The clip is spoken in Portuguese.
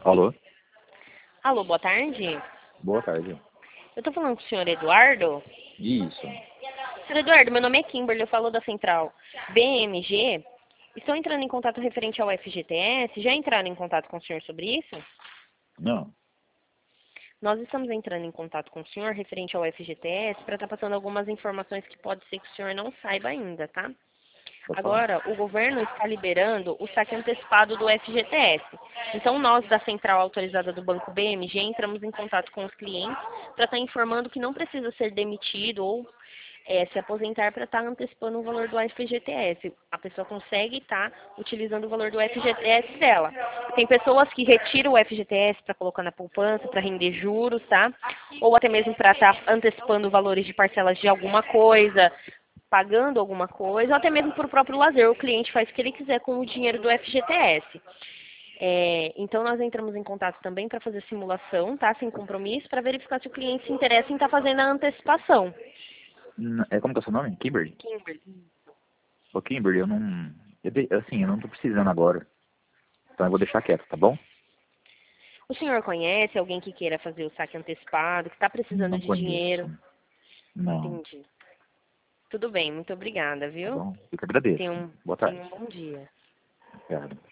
Alô? Alô, boa tarde. Boa tarde. Eu tô falando com o senhor Eduardo. Isso. Senhor Eduardo, meu nome é Kimberly, eu falo da central BMG. Estou entrando em contato referente ao FGTS. Já entraram em contato com o senhor sobre isso? Não. Nós estamos entrando em contato com o senhor referente ao FGTS para estar passando algumas informações que pode ser que o senhor não saiba ainda, tá? Pode falar. Agora, o governo está liberando o saque antecipado do FGTS. Então, nós, da central autorizada do Banco BMG, entramos em contato com os clientes para estar informando que não precisa ser demitido ou se aposentar para estar antecipando o valor do FGTS. A pessoa consegue estar utilizando o valor do FGTS dela. Tem pessoas que retiram o FGTS para colocar na poupança, para render juros, tá? Ou até mesmo para estar antecipando valores de parcelas de alguma coisa, pagando alguma coisa, ou até mesmo por próprio lazer. O cliente faz o que ele quiser com o dinheiro do FGTS. Então, nós entramos em contato também para fazer simulação, tá? Sem compromisso, para verificar se o cliente se interessa em estar fazendo a antecipação. Como que é o seu nome? Kimberly? Kimberly. Ô, Kimberly, eu não... eu não tô precisando agora. Então eu vou deixar quieto, tá bom? O senhor conhece alguém que queira fazer o saque antecipado, que está precisando Não de conheço. dinheiro? Não. Entendi. Tudo bem, muito obrigada, Tá viu? bom? Eu que agradeço. Boa Tenha tarde. um bom dia. Obrigado.